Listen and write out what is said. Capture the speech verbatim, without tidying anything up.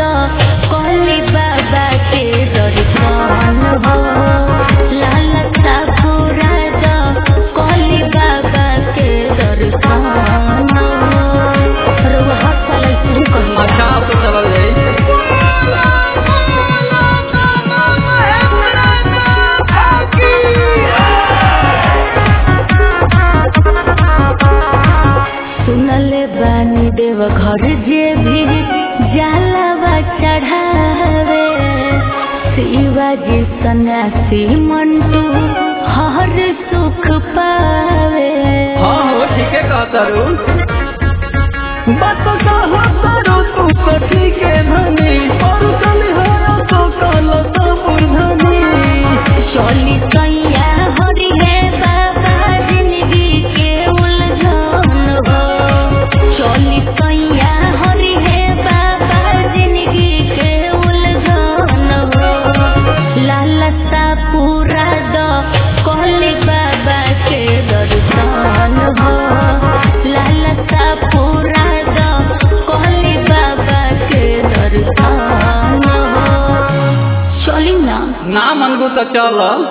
दो कहली बाबा के दर्शन हो लालसा पूरा दो कहली बाबा के दर्शन हो हर साल शुरू करी अच्छा तो चल जाई सुनले बानी देव घर जे भी जलवा चढ़ावे शिवाजी सन्यासी मंटू हर सुख पावे। हाँ हो ठीक है कहता रू बात कहता रू तू तो ठीक है धनी और चली हो तो कल तो बुढ़नी चली सैया हरि है बाबा जिंदगी के उलझन हो चली सैया हरि है बाबा जिंदगी के उलझन हो लालसा पूरा दो कहली बाबा के दर्शन हो लालसा पूरा दो कहली बाबा के दर्शन हो चली ना ना मनगु तो चल।